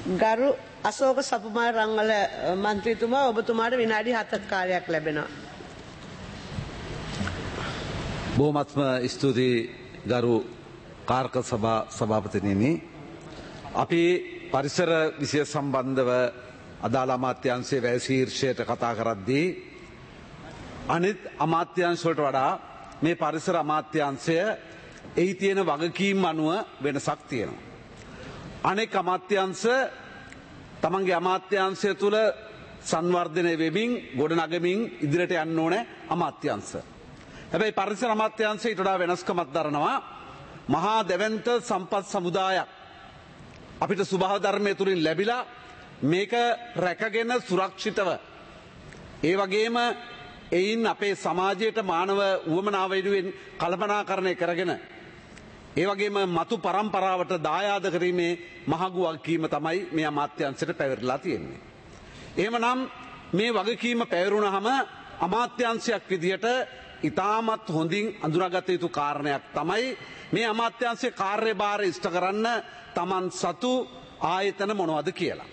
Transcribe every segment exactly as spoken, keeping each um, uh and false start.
ගරු අශෝක සපුමාර රංගල මන්ත්‍රීතුමා ඔබතුමාට විනාඩි හතක කාලයක් ලැබෙනවා. බොහොමත්ම ස්තුතියි ගරු කාර්ක සභා සභාපතිනිනි. අපි පරිසර විෂය සම්බන්ධව අදාළ අමාත්‍යාංශයේ වැය ශීර්ෂයට කතා කරද්දී අනිත් අමාත්‍යාංශ වලට වඩා මේ පරිසර අමාත්‍යාංශය එහි තියෙන වගකීම් අනුව වෙනසක් තියෙනවා. අනෙක් අමාත්‍යාංශ තමන්ගේ අමාත්‍යාංශය තුළ සංවර්ධනය වෙමින් ගොඩනගමින් ඉදිරියට යන්න ඕනේ අමාත්‍යාංශ. හැබැයි පරිසර අමාත්‍යාංශය ඊට වඩා වෙනස්කමක් දරනවා. මහා දැවැන්ත සම්පත් සමුදායක් අපිට ස්වභාව ධර්මයේ තුලින් ලැබිලා මේක රැකගෙන සුරක්ෂිතව ඒ වගේම එයින් අපේ සමාජයට මානව උවමනාව වෙනුවෙන් කල්පනාකරණය කරගෙන ඒ වගේම මතු පරම්පරාවට දායාද කිරීමේ මහඟු වගකීම තමයි මේ අමාත්‍යාංශයට පැවරලා තියෙන්නේ. එහෙමනම් මේ වගකීම පැවරුණාම අමාත්‍යාංශයක් විදියට ඉතාමත් හොඳින් අඳුරාගත යුතු කාරණයක් තමයි මේ අමාත්‍යාංශයේ කාර්යභාරය ඉෂ්ට කරන්න Taman සතු ආයතන මොනවද කියලා.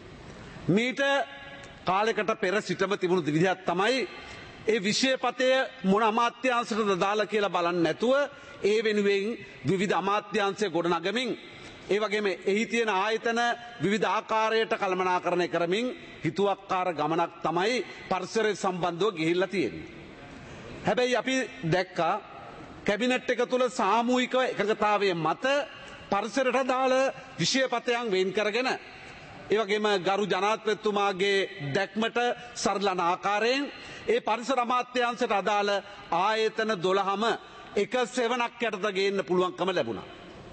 මීට කාලයකට පෙර සිටම තිබුණු විදිහක් තමයි ඒ විෂයපතය මොන අමාත්‍යාංශයටද දාලා කියලා බලන්නේ නැතුව ඒ වෙනුවෙන් විවිධ අමාත්‍යාංශ ගොඩනගමින් ඒ වගේම එහි තියෙන ආයතන විවිධ ආකාරයට කළමනාකරණය කරමින් හිතුවක්කාර ගමනක් තමයි පරිසරය සම්බන්ධව ගිහිල්ලා තියෙන්නේ. හැබැයි අපි දැක්කා කැබිනට් එක තුල සාමූහික එකඟතාවයේ මත පරිසරයට අදාළ විෂයපතයන් වෙන් කරගෙන ඒ වගේම ගරු ජනාධිපතිතුමාගේ දැක්මට සරලන ආකාරයෙන් ඒ පරිසර අමාත්‍යාංශයට අදාළ ආයතන දොළහම එක සෙවණක් යටතට ගේන්න පුළුවන්කම ලැබුණා.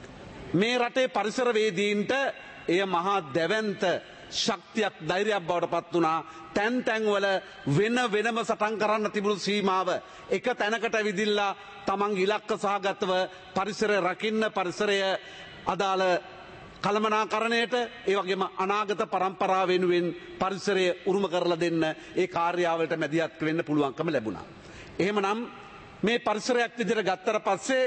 මේ රටේ පරිසර වේදීන්ට එය මහා දැවැන්ත ශක්තියක් ධෛර්යයක් බවට පත් වුණා. තැන් තැන් වල වෙන වෙනම සටන් කරන්න තිබුණු සීමාව එක තැනකට ඇවිදිලා තමන්ගේ ඉලක්ක සහගතව පරිසරය රකින්න පරිසරය අදාළ කළමනාකරණයට ඒ වගේම අනාගත පරම්පරාව වෙනුවෙන් පරිසරය උරුම කරලා දෙන්න ඒ කාර්යාවලට මැදිහත් වෙන්න පුළුවන්කම ලැබුණා. එහෙමනම් මේ පරිසරයක් විදිහට ගත්තට පස්සේ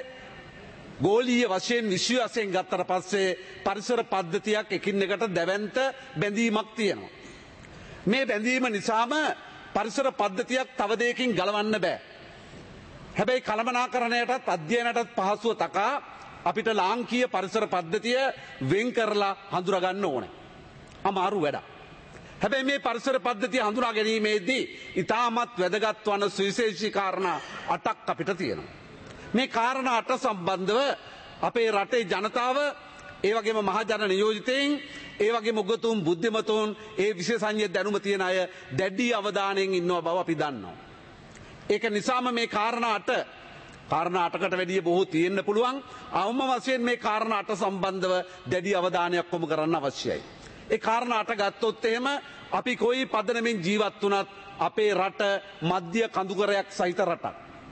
ගෝලීය වශයෙන් විශ්ව වශයෙන් ගත්තට පස්සේ පරිසර පද්ධතියක් එකින් එකට දැවැන්ත බැඳීමක් තියෙනවා. මේ බැඳීම නිසාම පරිසර පද්ධතියක් තව දෙයකින් ගලවන්න බෑ. හැබැයි කළමනාකරණයටත් අධ්‍යයනයටත් පහසුව තකා අපිට ලාංකීය පරිසර පද්ධතිය වෙන් කරලා හඳුනා ගන්න ඕනේ. අමාරු වැඩක්. හැබැයි මේ පරිසර පද්ධතිය හඳුනා ගැනීමේදී ඉතාමත් වැදගත් වන සුවිශේෂී කාරණා අටක් අපිට තියෙනවා. මේ කාරණා අට සම්බන්ධව අපේ රටේ ජනතාව ඒ වගේම මහජන නියෝජිතයින් ඒ වගේම උගතුන් බුද්ධිමතුන් ඒ විශේෂඥ දැනුම තියෙන අය දැඩි අවධානයෙන් ඉන්නවා බව අපි දන්නවා. ඒක නිසාම මේ කාරණා අට කාරණා අටකට වැඩිය බොහෝ තියෙන්න පුළුවන්. අවම වශයෙන් මේ කාරණා අට සම්බන්ධව දැඩි අවධානයක් යොමු කරන්න අවශ්‍යයි. ඒ කාරණා අට ගත්තොත් එහෙම අපි කොයි පදනමින් ජීවත් වුණත් අපේ රට මධ්‍ය කඳුකරයක් සහිත රටක්.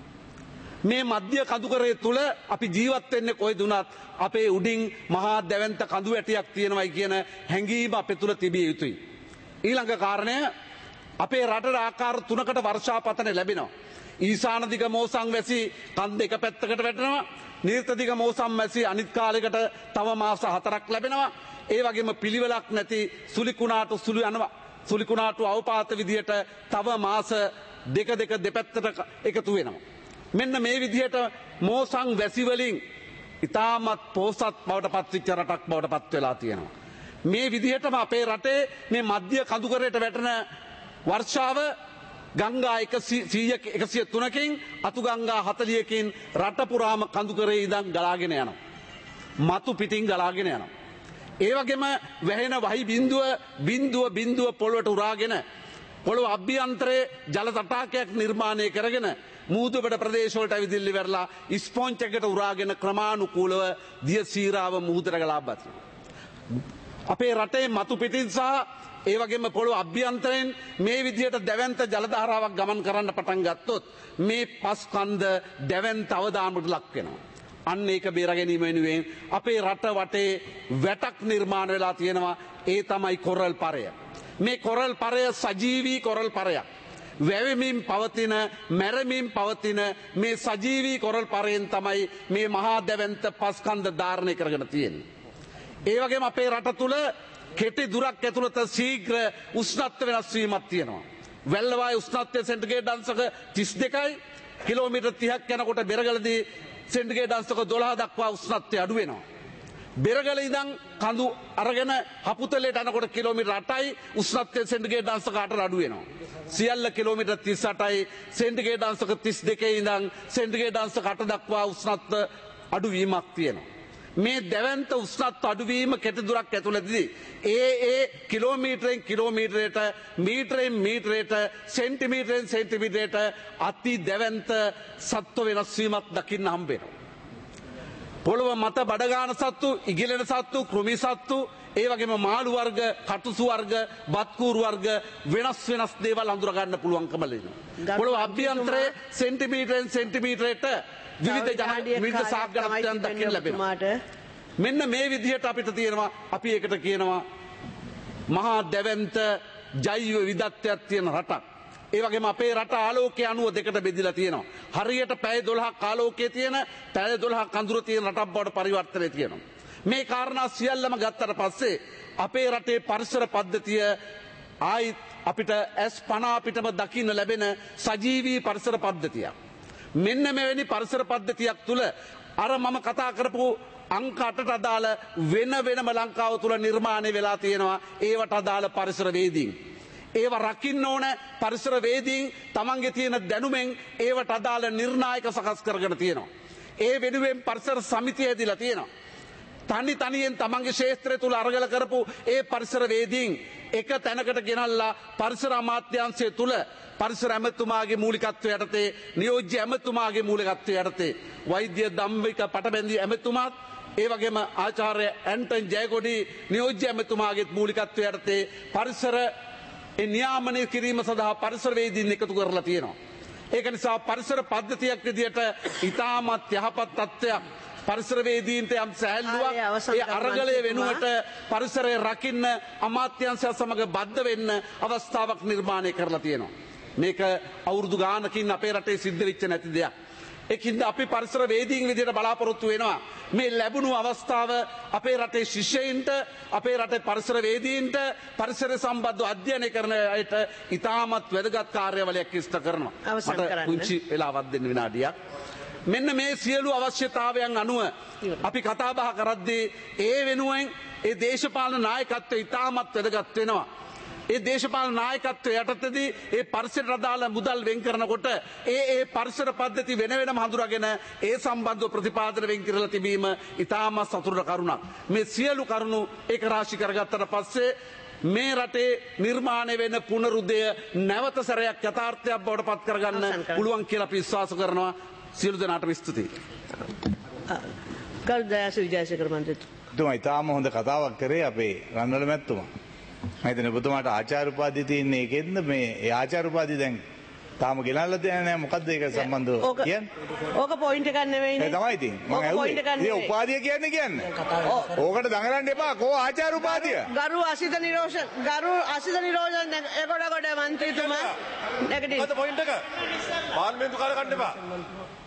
මේ මධ්‍ය කඳුකරය තුල අපි ජීවත් වෙන්නේ කොයිද උනත් අපේ උඩින් මහා දැවැන්ත කඳු වැටියක් තියෙනවයි කියන හැඟීම අපේ තුල තිබිය යුතුයි. ඊළඟ කාරණය අපේ රටට ආකාර තුනකට වර්ෂාපතන ලැබෙනවා. ඊශාන දිග මෝසම් වැසි කන්ද එක පැත්තකට වැටෙනවා. නිර්ත දිග මෝසම් වැසි අනිත් කාලයකට තව මාස හතරක් ලැබෙනවා. ඒ වගේම පිළිවෙලක් නැති සුලිකුණාටු සුළු යනවා. සුලිකුණාටු අවපාත විදියට තව මාස දෙක දෙක දෙපැත්තට එකතු වෙනවා. මෙන්න මේ විදිහට මෝසම් වැසි වලින් ඉතාමත් පෝසත් බවට පත්විච්ච රටක් බවට පත් වෙලා තියෙනවා. මේ විදිහටම අපේ රටේ මේ මධ්‍ය කඳුකරයට වැටෙන වර්ෂාව ගංගා එකසිය තුනකින් අතු ගංගා හතලිහකින් රට පුරාම කඳුකරේ ඉඳන් ගලාගෙන යනවා. මතු පිටින් ගලාගෙන යනවා. ඒ වගේම වැහෙන වහි බිඳුව බිඳුව බිඳුව පොළොවට උරාගෙන පොළොව අභ්‍යන්තරයේ ජල තටාකයක් නිර්මාණය කරගෙන මුහුදුබඩ ප්‍රදේශවලට ඇවිදිල්ලි වෙරලා ස්පොන්ජ් එකකට උරාගෙන ක්‍රමානුකූලව දිය සීරාව මුහුදට ගලා බතිනවා. අපේ රටේ මතු පිටින් සහ ඒ වගේම පොළොව අභ්‍යන්තරයෙන් මේ විදිහට දැවැන්ත ජල ධාරාවක් ගමන් කරන්න පටන් ගත්තොත් මේ පස් කන්ද දැවැන්ත අවදානකට ලක් වෙනවා. අන්න ඒක බේර ගැනීම වෙනුවෙන් අපේ රට වටේ වැටක් නිර්මාණය වෙලා තියෙනවා. ඒ තමයි කොරල් පරය. මේ කොරල් පරය සජීවී කොරල් පරයක්. වැවෙමින් පවතින මැරමින් පවතින මේ සජීවී කොරල් පරයෙන් තමයි මේ මහා දැවැන්ත පස්කන්ධ ධාරණය කරගෙන තියෙන්නේ. ඒ වගේම අපේ රට තුල කෙටි දුරක් ඇතුළත ශීඝ්‍ර උෂ්ණත්ව වෙනස් වීමක් තියෙනවා. වැල්ලවායේ උෂ්ණත්වය සෙන්ටිග්‍රේඩ් අංශක තිස් දෙකයි කිලෝමීටර් තිහක් යනකොට බෙරගලදී සෙන්ටිග්‍රේඩ් අංශක දොළහ දක්වා උෂ්ණත්වය අඩු වෙනවා. බෙරගල ඉඳන් කඳු අරගෙන හපුතලයට යනකොට කිලෝමීටර් අටයි උෂ්ණත්වය සෙන්ටිග්‍රේඩ් අංශක අටට අඩු වෙනවා. සියල්ල කිලෝමීටර් තිස් අටයි සෙන්ටිග්‍රේඩ් අංශක තිස් දෙකේ ඉඳන් සෙන්ටිග්‍රේඩ් අංශක අට දක්වා උෂ්ණත්ව අඩුවීමක් තියෙනවා. මේ දැවැන්ත උෂ්ණත්ව අඩුවීම කෙටි දුරක් ඇතුළතදී ඒ ඒ කිලෝමීටරෙන් කිලෝමීටරයට මීටරෙන් මීටරයට සෙන්ටිමීටරෙන් සෙන්ටිමීටරයට අති දැවැන්ත සත්ව වෙනස් වීමක් දකින්න හම්බ වෙනවා. පොළොව මත බඩගාන සත්තු, ඉගිලෙන සත්තු, කෘමි සත්තු, ඒ වගේම මාළු වර්ග, කටුසු වර්ග, බත්කූරු වර්ග වෙනස් වෙනස් දේවල් අඳුර ගන්න පුළුවන්කම ලැබෙනවා. පොළොව අභ්‍යන්තරයේ සෙන්ටිමීටරෙන් සෙන්ටිමීටරයට විවිධ ජන විවිධ සාගරයන් දකින්න ලැබෙනවා. මෙන්න මේ විදිහට අපිට තියෙනවා අපි ඒකට කියනවා මහා දැවැන්ත ජෛව විවිධත්වයක් තියෙන රටක්. ඒ වගේම අපේ රට ආලෝකය අනුව දෙකට බෙදිලා තියෙනවා. හරියට පැය දොළහක් ආලෝකයේ තියෙන, පැය දොළහක් අඳුර තියෙන රටක් බවට පරිවර්තනය තියෙනවා. මේ කාරණා සියල්ලම ගත්තට පස්සේ අපේ රටේ පරිසර පද්ධතිය ආයිත් අපිට ඇස් පන අපිටම දකින්න ලැබෙන සජීවී පරිසර පද්ධතියක්. මෙන්න මෙවැනි පරිසර පද්ධතියක් තුළ අර මම කතා කරපු අංක අටට අදාළ වෙන වෙනම ලංකාව තුළ නිර්මාණය වෙලා තියෙනවා ඒවට අදාළ පරිසර වේදීන්. ඒව රකින්න ඕන පරිසර වේදීන් තමන්ගේ තියෙන දැනුමෙන් ඒවට අදාළ නිර්ණායක සකස් කරගෙන තියෙනවා. ඒ වෙනුවෙන් පරිසර සමිතිය හැදිලා තියෙනවා. තනි තනියෙන් තමන්ගේ ශේත්‍රය තුළ අරගල කරපු ඒ පරිසර වේදීන් එක තැනකට ගෙනල්ලා පරිසර අමාත්‍යාංශය තුළ පරිසර ඇමතුමාගේ මූලිකත්වය යටතේ, නියෝජ්‍ය ඇමතුමාගේ මූලිකත්වය යටතේ වෛද්‍ය ධම්මික පටබැඳි ඇමතුමාත් ඒ වගේම ආචාර්ය ඇන්ටන් ජයකොඩි නියෝජ්‍ය ඇමතුමාගේ මූලිකත්වය යටතේ පරිසර ඒ නියාමනය කිරීම සඳහා පරිසර වේදීන් එකතු කරලා තියෙනවා. ඒක නිසා පරිසර පද්ධතියක් විදිහට ඉතාමත් යහපත් තත්ත්වයක් පරිසර වේදීන්ට යම් සැහැල්ලුවක් ඒ අරගලය වෙනුවට පරිසරය රකින්න අමාත්‍යාංශය සමග බද්ධ වෙන්න අවස්ථාවක් නිර්මාණය කරලා තියෙනවා. මේක අවුරුදු ගානකින් අපේ රටේ සිද්ධ වෙච්ච නැති දෙයක්. ඒකින්ද අපි පරිසර වේදීන් විදිහට බලාපොරොත්තු වෙනවා මේ ලැබුණු අවස්ථාව අපේ රටේ ශිෂ්‍යයින්ට, අපේ රටේ පරිසර වේදීන්ට, පරිසර සම්බන්ධව අධ්‍යයනය කරන අයට ඉතාමත් වැදගත් කාර්යවලයක් ඉෂ්ට කරනවා. මට පුංචි වෙලාවක් දෙන්න විනාඩියක්. මෙන්න මේ සියලු අවශ්‍යතාවයන් අනුව අපි කතා බහ කරද්දී ඒ වෙනුවෙන් ඒ දේශපාලන නායකත්වය ඉතාමත් වැදගත් වෙනවා. ඒ දේශපාලන නායකත්වය යටතේදී ඒ පරිසරයට අදාළ මුදල් වෙන් කරනකොට ඒ ඒ පරිසර පද්ධති වෙන වෙනම හඳුනාගෙන ඒ සම්බන්ධව ප්‍රතිපාදන වෙන් කරලා තිබීම ඉතාමත් සතුටට කරුණක්. මේ සියලු කරුණු ඒක රාශි කරගත්තට පස්සේ මේ රටේ නිර්මාණය වෙන පුනරුදය නැවත සැරයක් යථාර්ථයක් බවට පත් කරගන්න පුළුවන් කියලා අපි විශ්වාස කරනවා. සියලු දෙනාටම ස්තුතියි. ගරු දයාසිරි විජයසේකර මන්ත්‍රීතුමා ඉතාම හොඳ කතාවක් කරේ අපේ රන්වල මැතිතුමා. මම හිතන්නේ ඔබතුමාට ආචාර්ය උපාධිය තියෙන්නේ ඒකෙන්ද මේ ඒ ආචාර්ය උපාධිය දැන් තාම ගෙනල්ලා තියෙන්නේ නැහැ. මොකද්ද ඒක සම්බන්ධව කියන්නේ? ඕක පොයින්ට් එකක් නෙවෙයිනේ. ඒ තමයි ඉතින්. මම ඇහුවේ. ඒ උපාධිය කියන්නේ කියන්නේ. ඕකට දඟලන්න එපා. කෝ ආචාර්ය උපාධිය? ගරු අසිත නිරෝෂන් ගරු අසිත නිරෝෂන් එකොඩ කොට මන්ත්‍රීතුමා නැගිටින්න. මොකද පොයින්ට් එක? පාර්ලිමේන්තු කාර්ය ගන්න එපා.